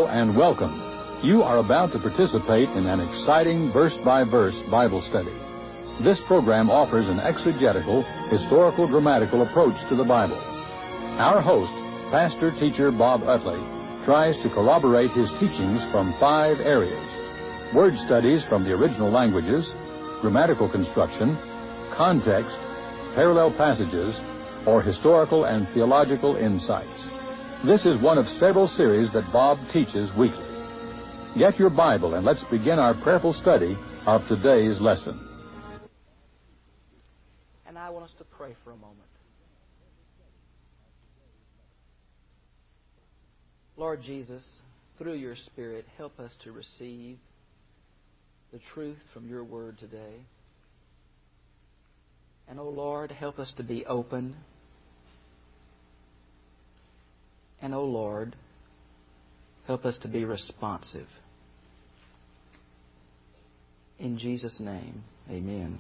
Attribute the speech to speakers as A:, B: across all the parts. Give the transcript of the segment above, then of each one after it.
A: and welcome. You are about to participate in an exciting verse-by-verse Bible study. This program offers an exegetical, historical, grammatical approach to the Bible. Our host, pastor-teacher Bob Utley, tries to corroborate his teachings from 5 areas: word studies from the original languages, grammatical construction, context, parallel passages, or historical and theological insights. This is one of several series that Bob teaches weekly. Get your Bible and let's begin our prayerful study of today's lesson.
B: And I want us to pray for a moment. Lord Jesus, through your Spirit, help us to receive the truth from your word today. And, oh Lord, help us to be open. And, oh Lord, help us to be responsive. In Jesus' name, amen.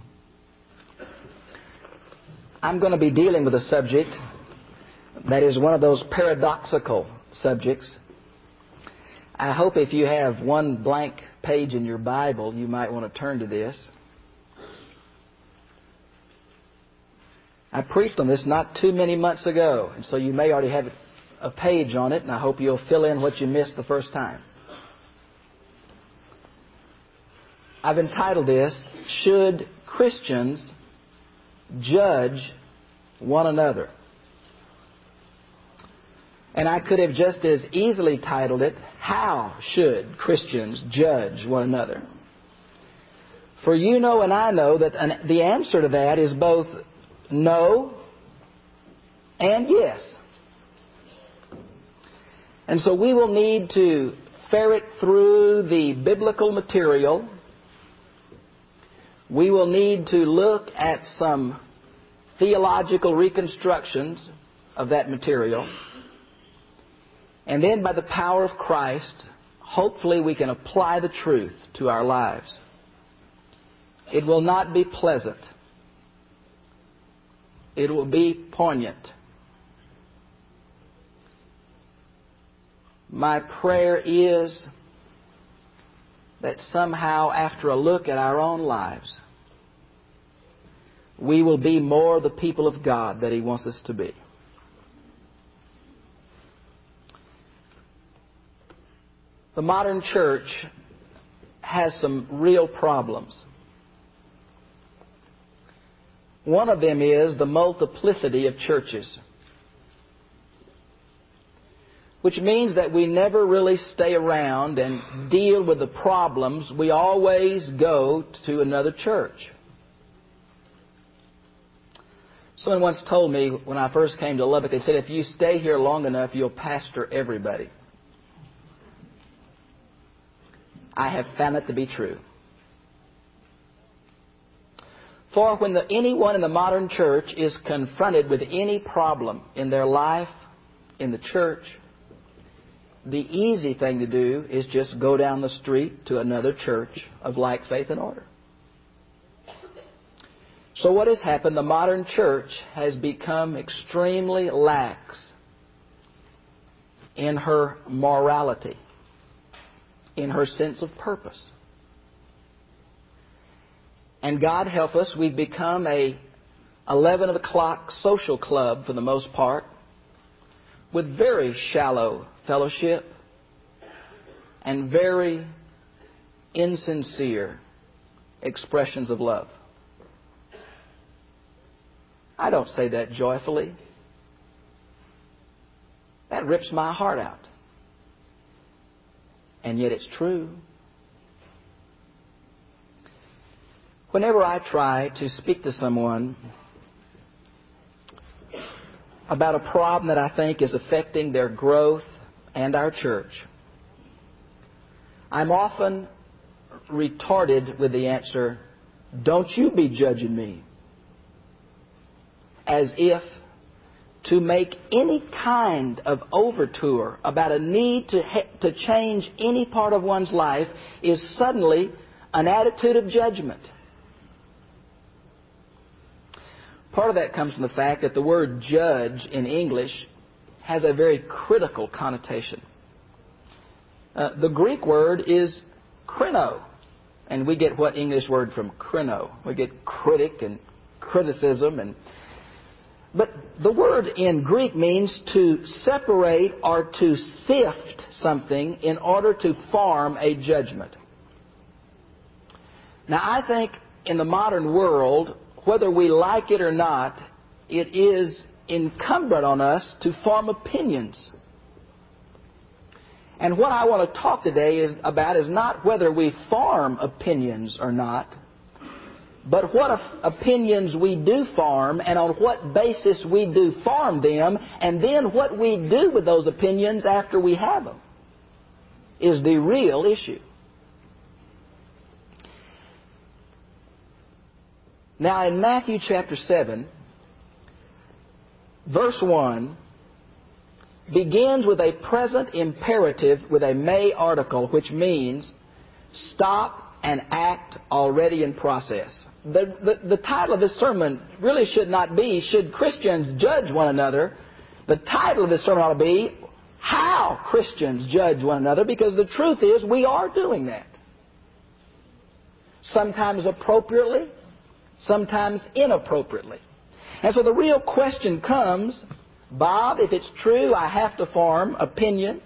B: I'm going to be dealing with a subject that is one of those paradoxical subjects. I hope if you have one blank page in your Bible, you might want to turn to this. I preached on this not too many months ago, and so you may already have a page on it, and I hope you'll fill in what you missed the first time. I've entitled this, Should Christians Judge One Another? And I could have just as easily titled it, How Should Christians Judge One Another? For you know and I know that the answer to that is both no and yes. And so we will need to ferret through the biblical material. We will need to look at some theological reconstructions of that material. And then by the power of Christ, hopefully we can apply the truth to our lives. It will not be pleasant. It will be poignant. My prayer is that somehow, after a look at our own lives, we will be more the people of God that He wants us to be. The modern church has some real problems. One of them is the multiplicity of churches, which means that we never really stay around and deal with the problems. We always go to another church. Someone once told me when I first came to Lubbock, they said, if you stay here long enough, you'll pastor everybody. I have found that to be true. For when anyone in the modern church is confronted with any problem in their life, in the church, the easy thing to do is just go down the street to another church of like faith and order. So what has happened? The modern church has become extremely lax in her morality, in her sense of purpose. And God help us, we've become a 11 o'clock social club for the most part, with very shallow fellowship and very insincere expressions of love. I don't say that joyfully. That rips my heart out. And yet it's true. Whenever I try to speak to someone about a problem that I think is affecting their growth and our church, I'm often retorted with the answer, don't you be judging me. As if to make any kind of overture about a need to change any part of one's life is suddenly an attitude of judgment. Part of that comes from the fact that the word judge in English has a very critical connotation. The Greek word is krino. And we get what English word from krino? We get critic and criticism. But the word in Greek means to separate or to sift something in order to form a judgment. Now, I think in the modern world, whether we like it or not, it is incumbent on us to form opinions. And what I want to talk today about is not whether we form opinions or not, but what opinions we do form and on what basis we do form them, and then what we do with those opinions after we have them is the real issue. Now in Matthew chapter 7, verse 1 begins with a present imperative with a may article, which means stop and act already in process. The title of this sermon really should not be, should Christians judge one another? The title of this sermon ought to be, how Christians judge one another, because the truth is we are doing that. Sometimes appropriately, sometimes inappropriately. And so the real question comes, Bob, if it's true I have to form opinions,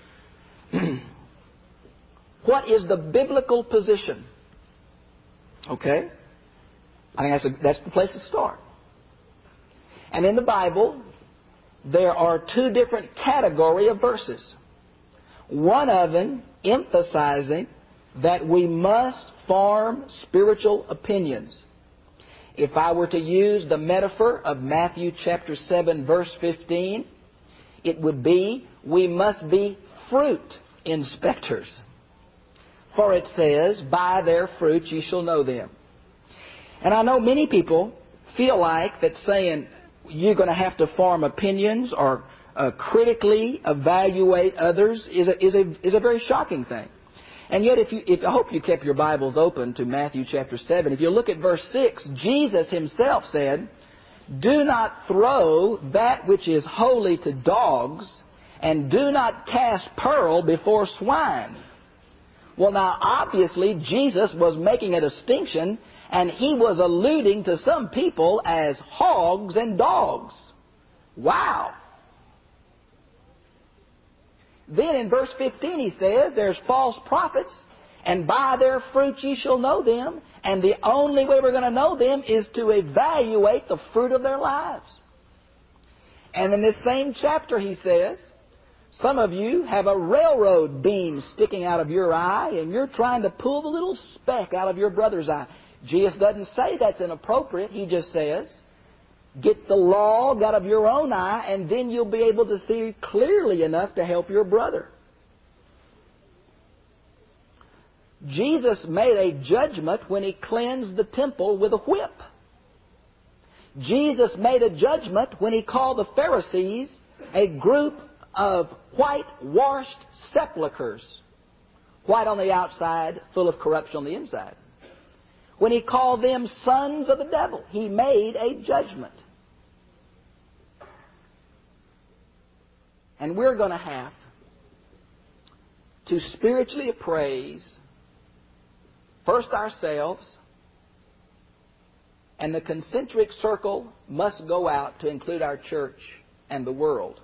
B: what is the biblical position? Okay? I think that's the place to start. And in the Bible, there are two different categories of verses. One of them emphasizing that we must form spiritual opinions. If I were to use the metaphor of Matthew chapter 7, verse 15, it would be, we must be fruit inspectors. For it says, by their fruits ye shall know them. And I know many people feel like that saying you're going to have to form opinions or critically evaluate others is a very shocking thing. And yet, I hope you kept your Bibles open to Matthew chapter 7. If you look at verse 6, Jesus himself said, do not throw that which is holy to dogs, and do not cast pearl before swine. Well, now, obviously, Jesus was making a distinction, and he was alluding to some people as hogs and dogs. Wow! Then in verse 15 he says, there's false prophets, and by their fruits ye shall know them, and the only way we're going to know them is to evaluate the fruit of their lives. And in this same chapter he says, some of you have a railroad beam sticking out of your eye, and you're trying to pull the little speck out of your brother's eye. Jesus doesn't say that's inappropriate. He just says, get the log out of your own eye, and then you'll be able to see clearly enough to help your brother. Jesus made a judgment when he cleansed the temple with a whip. Jesus made a judgment when he called the Pharisees a group of whitewashed sepulchres, white on the outside, full of corruption on the inside. When he called them sons of the devil, he made a judgment. And we're going to have to spiritually appraise first ourselves, and the concentric circle must go out to include our church and the world.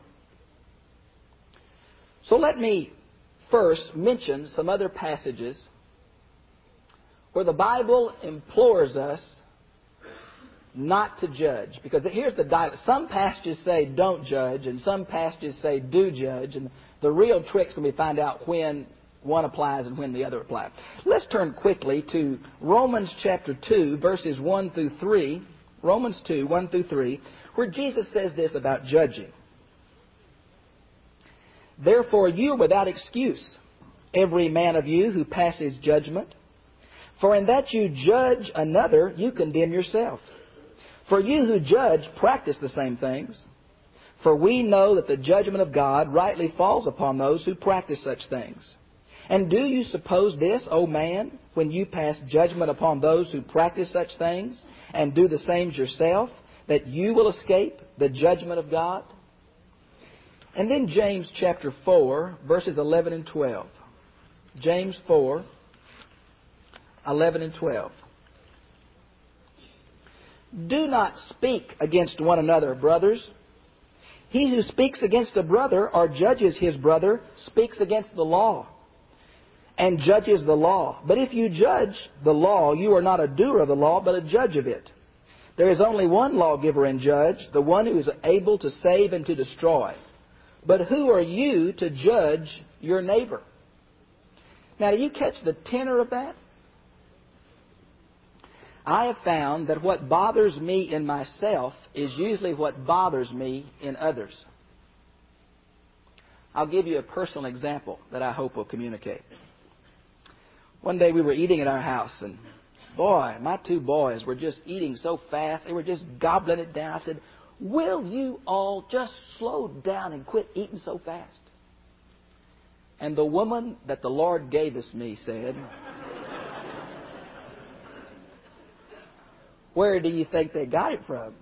B: So let me first mention some other passages where the Bible implores us not to judge. Because here's the dilemma. Some passages say don't judge, and some passages say do judge, and the real trick's going to be find out when one applies and when the other applies. Let's turn quickly to Romans chapter 2, verses 1 through 3. Romans 2, 1 through 3, where Jesus says this about judging. Therefore you are without excuse, every man of you who passes judgment. For in that you judge another, you condemn yourself. For you who judge practice the same things. For we know that the judgment of God rightly falls upon those who practice such things. And do you suppose this, O man, when you pass judgment upon those who practice such things, and do the same yourself, that you will escape the judgment of God? And then James chapter 4, verses 11 and 12. James 4, 11 and 12. Do not speak against one another, brothers. He who speaks against a brother or judges his brother speaks against the law and judges the law. But if you judge the law, you are not a doer of the law, but a judge of it. There is only one lawgiver and judge, the one who is able to save and to destroy. But who are you to judge your neighbor? Now, do you catch the tenor of that? I have found that what bothers me in myself is usually what bothers me in others. I'll give you a personal example that I hope will communicate. One day we were eating at our house, and boy, my two boys were just eating so fast. They were just gobbling it down. I said, will you all just slow down and quit eating so fast? And the woman that the Lord gave us me said, where do you think they got it from?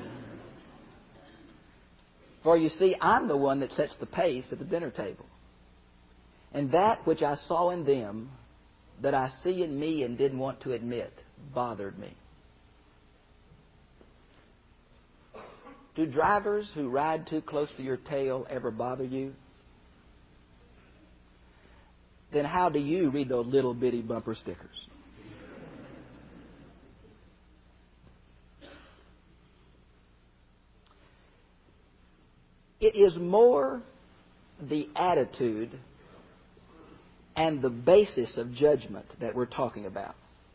B: For you see, I'm the one that sets the pace at the dinner table. And that which I saw in them, that I see in me and didn't want to admit, bothered me. Do drivers who ride too close to your tail ever bother you? Then how do you read those little bitty bumper stickers? It is more the attitude and the basis of judgment that we're talking about.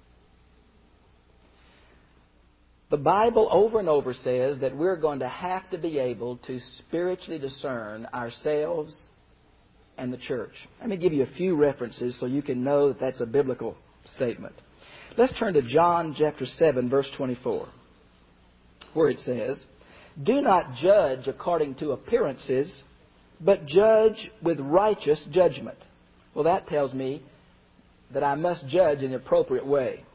B: The Bible over and over says that we're going to have to be able to spiritually discern ourselves and the church. Let me give you a few references so you can know that that's a biblical statement. Let's turn to John chapter 7, verse 24, where it says, do not judge according to appearances, but judge with righteous judgment. Well, that tells me that I must judge in an appropriate way.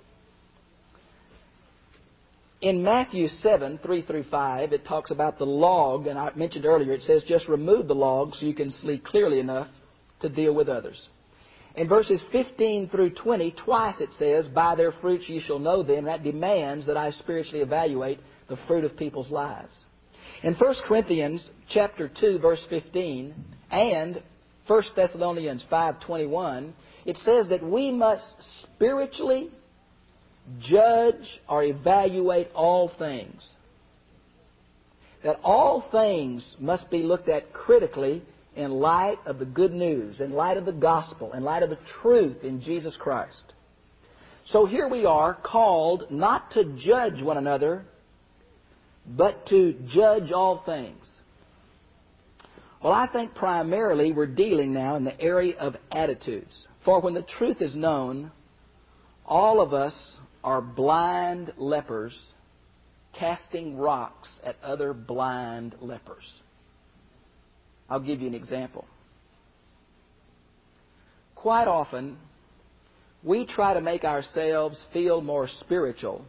B: In Matthew 7, 3 through 5, it talks about the log, and I mentioned earlier, it says just remove the log so you can see clearly enough to deal with others. In verses 15 through 20, twice it says, by their fruits you shall know them. That demands that I spiritually evaluate the fruit of people's lives. In 1 Corinthians chapter 2, verse 15, and 1 Thessalonians 5:21, it says that we must spiritually judge or evaluate all things. That all things must be looked at critically in light of the good news, in light of the gospel, in light of the truth in Jesus Christ. So here we are called not to judge one another, but to judge all things. Well, I think primarily we're dealing now in the area of attitudes. For when the truth is known, all of us are blind lepers casting rocks at other blind lepers. I'll give you an example. Quite often, we try to make ourselves feel more spiritual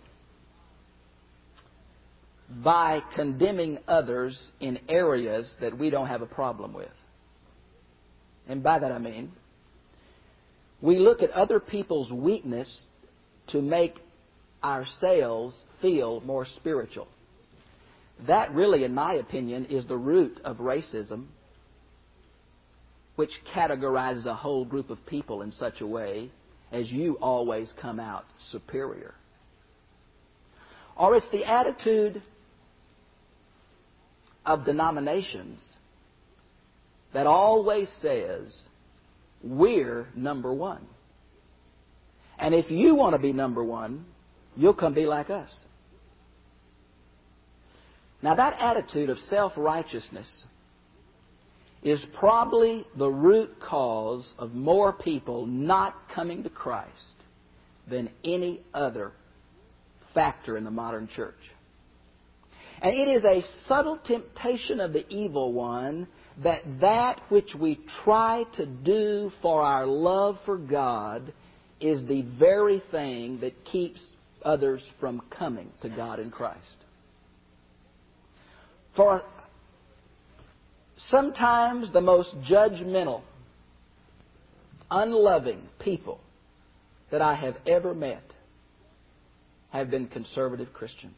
B: by condemning others in areas that we don't have a problem with. And by that I mean, we look at other people's weakness to make ourselves feel more spiritual. That really, in my opinion, is the root of racism, which categorizes a whole group of people in such a way as you always come out superior. Or it's the attitude of denominations that always says, we're number one. And if you want to be number one, you'll come be like us. Now that attitude of self-righteousness is probably the root cause of more people not coming to Christ than any other factor in the modern church. And it is a subtle temptation of the evil one that which we try to do for our love for God is the very thing that keeps others from coming to God in Christ. For sometimes the most judgmental unloving people that I have ever met have been conservative Christians.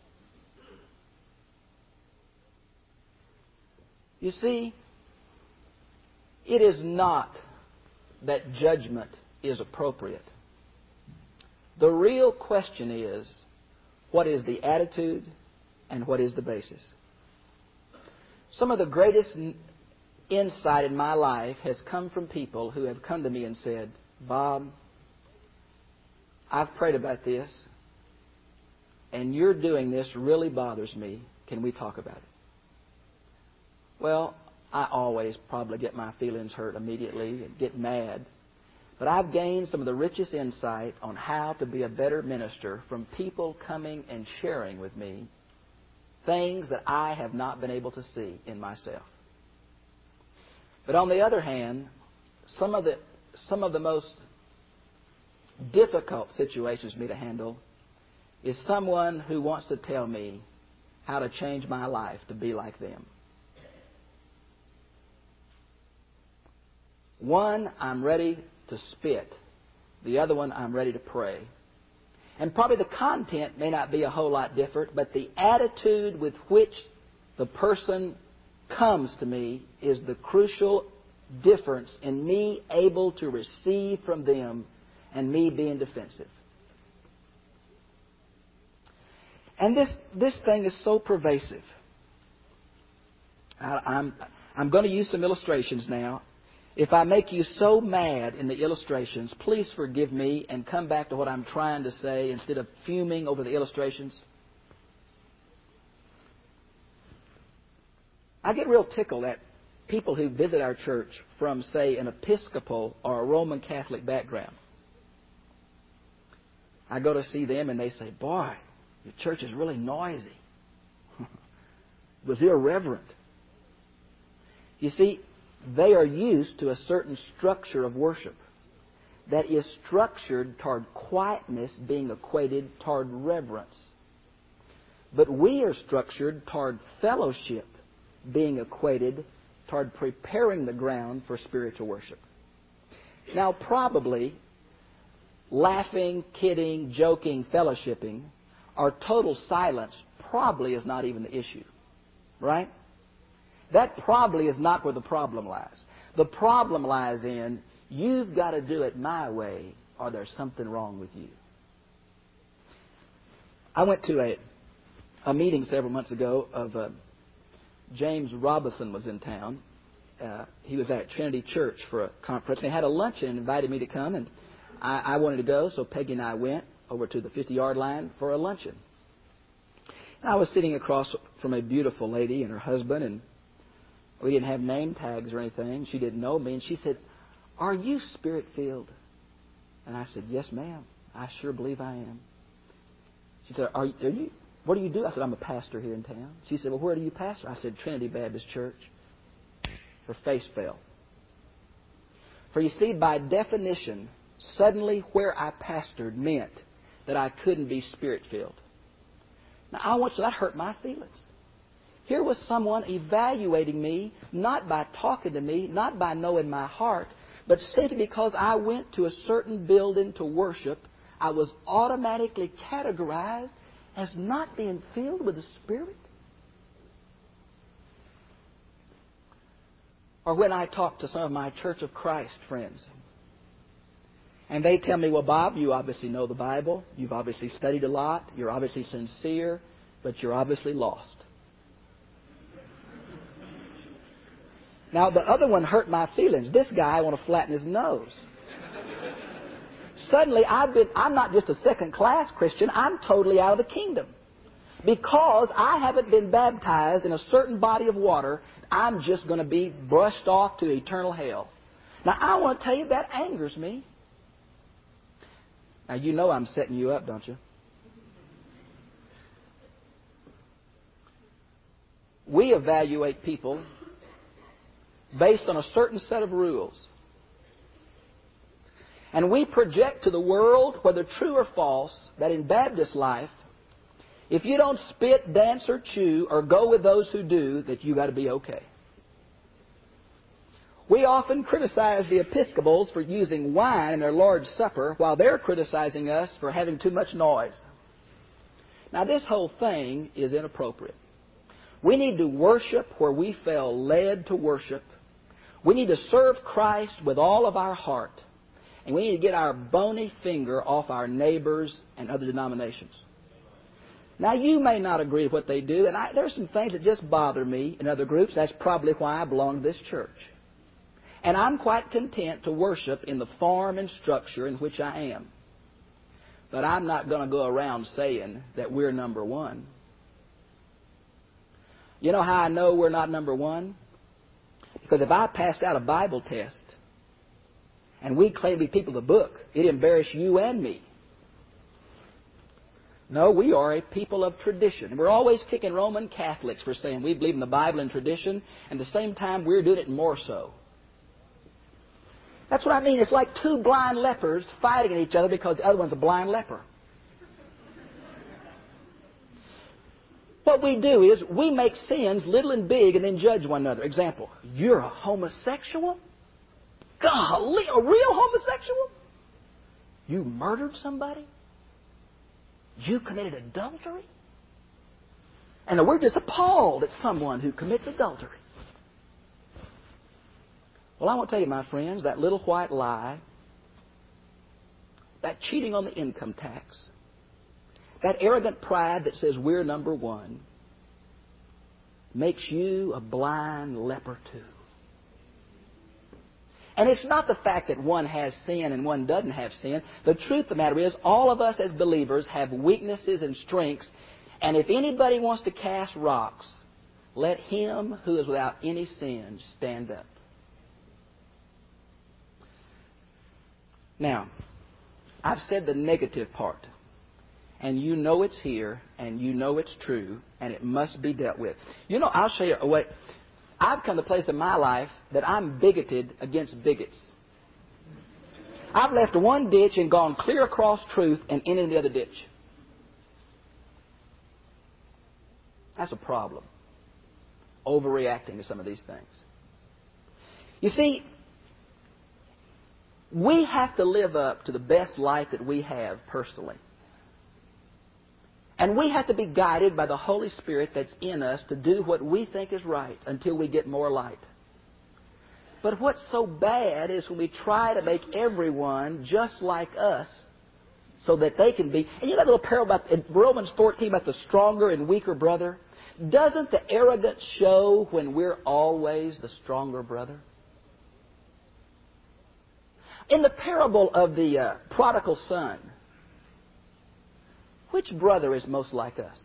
B: You see, it is not that judgment is appropriate. The real question is, what is the attitude and what is the basis? Some of the greatest insight in my life has come from people who have come to me and said, Bob, I've prayed about this, and you're doing this really bothers me. Can we talk about it? Well, I always probably get my feelings hurt immediately and get mad. But I've gained some of the richest insight on how to be a better minister from people coming and sharing with me things that I have not been able to see in myself. But on the other hand, some of the most difficult situations for me to handle is someone who wants to tell me how to change my life to be like them. One, I'm ready to spit. The other one, I'm ready to pray. And probably the content may not be a whole lot different, but the attitude with which the person comes to me is the crucial difference in me able to receive from them and me being defensive. And this thing is so pervasive. I'm going to use some illustrations now. If I make you so mad in the illustrations, please forgive me and come back to what I'm trying to say instead of fuming over the illustrations. I get real tickled at people who visit our church from, say, an Episcopal or a Roman Catholic background. I go to see them and they say, boy, your church is really noisy. It was irreverent. You see, they are used to a certain structure of worship that is structured toward quietness being equated toward reverence. But we are structured toward fellowship being equated toward preparing the ground for spiritual worship. Now, probably laughing, kidding, joking, fellowshipping, or total silence probably is not even the issue. Right? That probably is not where the problem lies. The problem lies in, you've got to do it my way or there's something wrong with you. I went to a meeting several months ago of James Robison was in town. He was at Trinity Church for a conference. They had a luncheon and invited me to come, and I wanted to go, so Peggy and I went over to the 50-yard line for a luncheon. And I was sitting across from a beautiful lady and her husband, and we didn't have name tags or anything. She didn't know me. And she said, are you Spirit-filled? And I said, yes, ma'am. I sure believe I am. She said, are you? What do you do? I said, I'm a pastor here in town. She said, well, where do you pastor? I said, Trinity Baptist Church. Her face fell. For you see, by definition, suddenly where I pastored meant that I couldn't be Spirit-filled. Now, I want you, that hurt my feelings. Here was someone evaluating me, not by talking to me, not by knowing my heart, but simply because I went to a certain building to worship, I was automatically categorized as not being filled with the Spirit. Or when I talk to some of my Church of Christ friends, and they tell me, well, Bob, you obviously know the Bible, you've obviously studied a lot, you're obviously sincere, but you're obviously lost. Now, the other one hurt my feelings. This guy, I want to flatten his nose. Suddenly, I'm not just a second-class Christian, I'm totally out of the kingdom. Because I haven't been baptized in a certain body of water, I'm just going to be brushed off to eternal hell. Now, I want to tell you, that angers me. Now, you know I'm setting you up, don't you? We evaluate people based on a certain set of rules. And we project to the world, whether true or false, that in Baptist life, if you don't spit, dance, or chew, or go with those who do, that you got to be okay. We often criticize the Episcopals for using wine in their Lord's Supper while they're criticizing us for having too much noise. Now, this whole thing is inappropriate. We need to worship where we feel led to worship. We need to serve Christ with all of our heart. And we need to get our bony finger off our neighbors and other denominations. Now, you may not agree with what they do, and there are some things that just bother me in other groups. That's probably why I belong to this church. And I'm quite content to worship in the form and structure in which I am. But I'm not going to go around saying that we're number one. You know how I know we're not number one? Because if I passed out a Bible test and we claim to be people of the book, it'd embarrass you and me. No, we are a people of tradition. And we're always kicking Roman Catholics for saying we believe in the Bible and tradition, and at the same time we're doing it more so. That's what I mean. It's like two blind lepers fighting at each other because the other one's a blind leper. What we do is we make sins little and big and then judge one another. Example, you're a homosexual? Golly, a real homosexual? You murdered somebody? You committed adultery? And we're just appalled at someone who commits adultery. Well, I want to tell you, my friends, that little white lie, that cheating on the income tax, that arrogant pride that says we're number one, makes you a blind leper too. And it's not the fact that one has sin and one doesn't have sin. The truth of the matter is, all of us as believers have weaknesses and strengths, and if anybody wants to cast rocks, let him who is without any sin stand up. Now, I've said the negative part, and you know it's here, and you know it's true, and it must be dealt with. You know, I'll show you a way. I've come to a place in my life that I'm bigoted against bigots. I've left one ditch and gone clear across truth and into the other ditch. That's a problem. Overreacting to some of these things. You see, we have to live up to the best life that we have personally. And we have to be guided by the Holy Spirit that's in us to do what we think is right until we get more light. But what's so bad is when we try to make everyone just like us so that they can be... And you know that little parable about in Romans 14 about the stronger and weaker brother? Doesn't the arrogance show when we're always the stronger brother? In the parable of the prodigal son, which brother is most like us?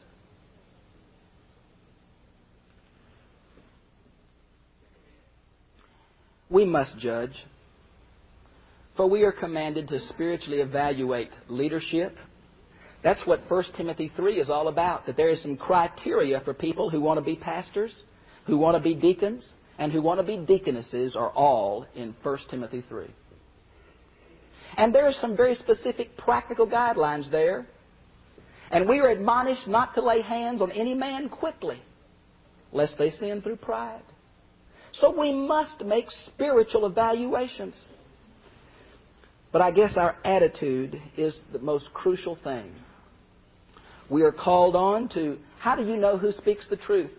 B: We must judge, for we are commanded to spiritually evaluate leadership. That's what 1 Timothy 3 is all about, that there is some criteria for people who want to be pastors, who want to be deacons, and who want to be deaconesses are all in 1 Timothy 3. And there are some very specific practical guidelines there. And we are admonished not to lay hands on any man quickly, lest they sin through pride. So we must make spiritual evaluations. But I guess our attitude is the most crucial thing. We are called on to, how do you know who speaks the truth?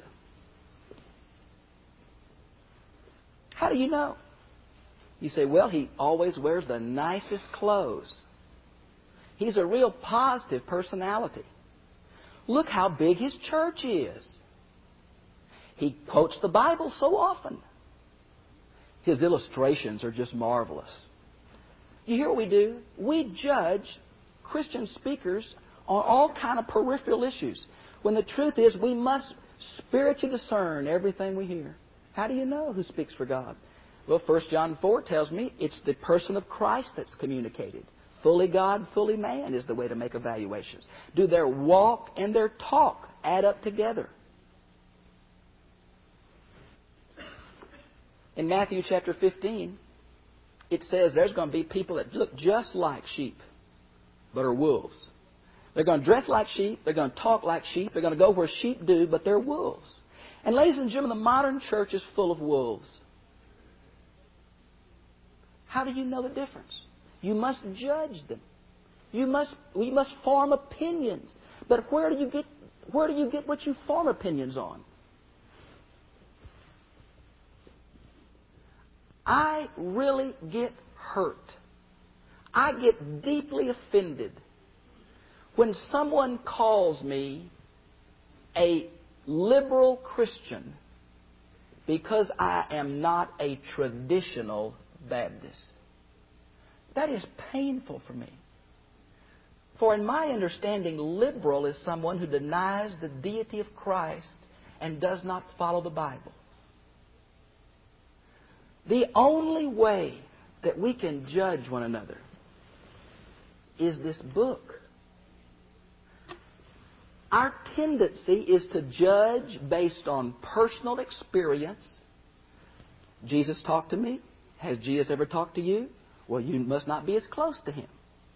B: How do you know? You say, well, he always wears the nicest clothes. He's a real positive personality. Look how big his church is. He quotes the Bible so often. His illustrations are just marvelous. You hear what we do? We judge Christian speakers on all kind of peripheral issues, when the truth is we must spiritually discern everything we hear. How do you know who speaks for God? Well, 1 John 4 tells me it's the person of Christ that's communicated. Fully God, fully man is the way to make evaluations. Do their walk and their talk add up together? In Matthew chapter 15, it says there's going to be people that look just like sheep, but are wolves. They're going to dress like sheep. They're going to talk like sheep. They're going to go where sheep do, but they're wolves. And ladies and gentlemen, the modern church is full of wolves. How do you know the difference? You must judge them. We must form opinions. But where do you get what you form opinions on? I really get hurt. I get deeply offended when someone calls me a liberal Christian because I am not a traditional Baptist. That is painful for me. For in my understanding, liberal is someone who denies the deity of Christ and does not follow the Bible. The only way that we can judge one another is this book. Our tendency is to judge based on personal experience. Jesus talked to me. Has Jesus ever talked to you? Well, you must not be as close to Him.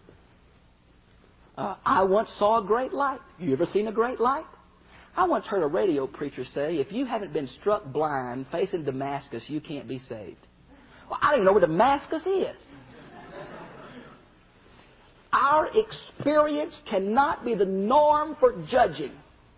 B: I once saw a great light. You ever seen a great light? I once heard a radio preacher say, if you haven't been struck blind facing Damascus, you can't be saved. Well, I don't even know where Damascus is. Our experience cannot be the norm for judging.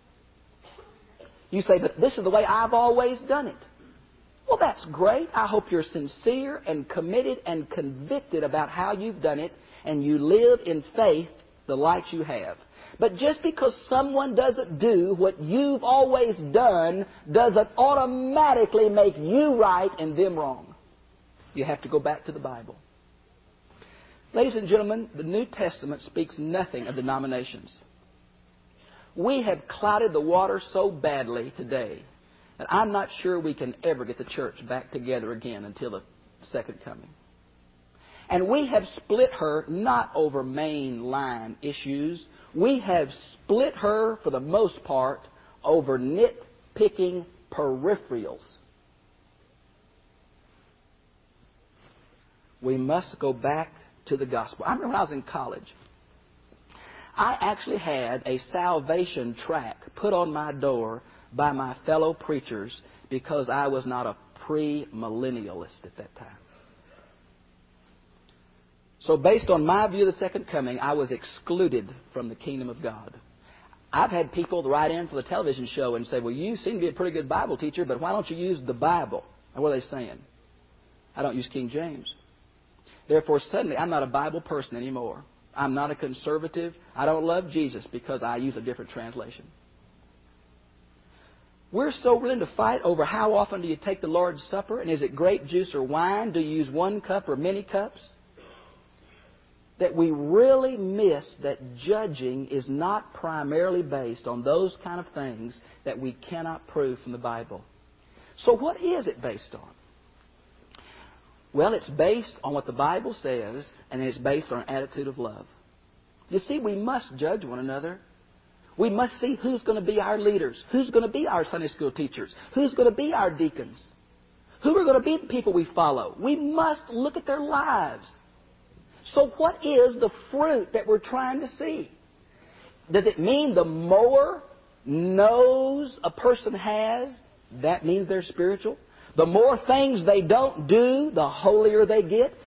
B: You say, but this is the way I've always done it. Well, that's great. I hope you're sincere and committed and convicted about how you've done it, and you live in faith the light you have. But just because someone doesn't do what you've always done doesn't automatically make you right and them wrong. You have to go back to the Bible. Ladies and gentlemen, the New Testament speaks nothing of denominations. We have clouded the water so badly today that I'm not sure we can ever get the church back together again until the second coming. And we have split her not over mainline issues. We have split her, for the most part, over nitpicking peripherals. We must go back to the gospel. I remember when I was in college, I actually had a salvation tract put on my door by my fellow preachers because I was not a premillennialist at that time. So based on my view of the second coming, I was excluded from the kingdom of God. I've had people write in for the television show and say, well, you seem to be a pretty good Bible teacher, but why don't you use the Bible? And what are they saying? I don't use King James. Therefore, suddenly, I'm not a Bible person anymore. I'm not a conservative. I don't love Jesus because I use a different translation. We're so willing to fight over how often do you take the Lord's Supper, and is it grape juice or wine? Do you use one cup or many cups? That we really miss that judging is not primarily based on those kind of things that we cannot prove from the Bible. So what is it based on? Well, it's based on what the Bible says, and it's based on an attitude of love. You see, we must judge one another. We must see who's going to be our leaders, who's going to be our Sunday school teachers, who's going to be our deacons, who are going to be the people we follow. We must look at their lives. So what is the fruit that we're trying to see? Does it mean the more nose a person has, that means they're spiritual? The more things they don't do, the holier they get?